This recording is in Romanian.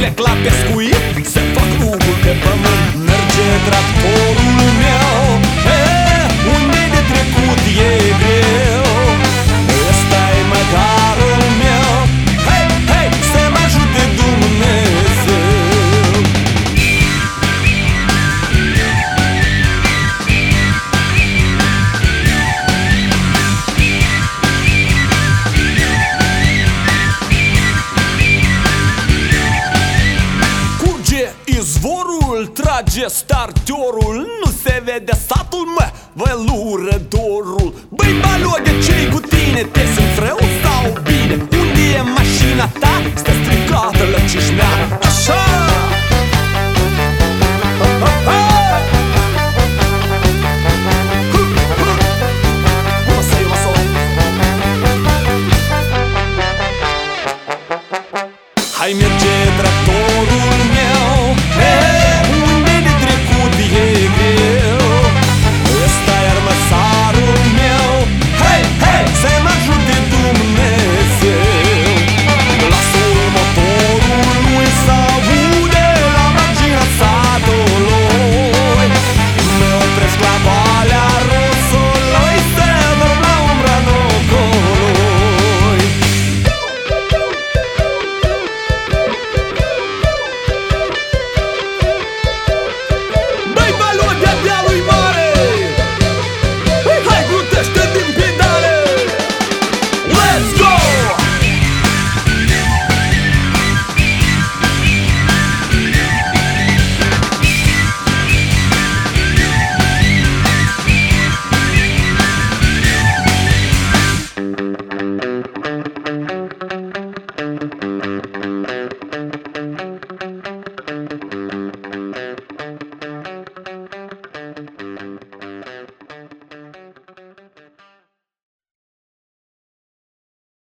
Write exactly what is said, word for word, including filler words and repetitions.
plec la pescuit, se fac uguri pe pământ, merge tractorul meu. E, unde de trecut e greu, ăsta-i măcarul meu. Hei, hei, să mă ajute Dumnezeu. Izvorul, trage starterul, nu se vede satul, mă, vălură dorul. Băi, balogă, ce-i cu tine? Te simți rău sau bine? Unde e mașina ta? Stă stricată la Cișmea.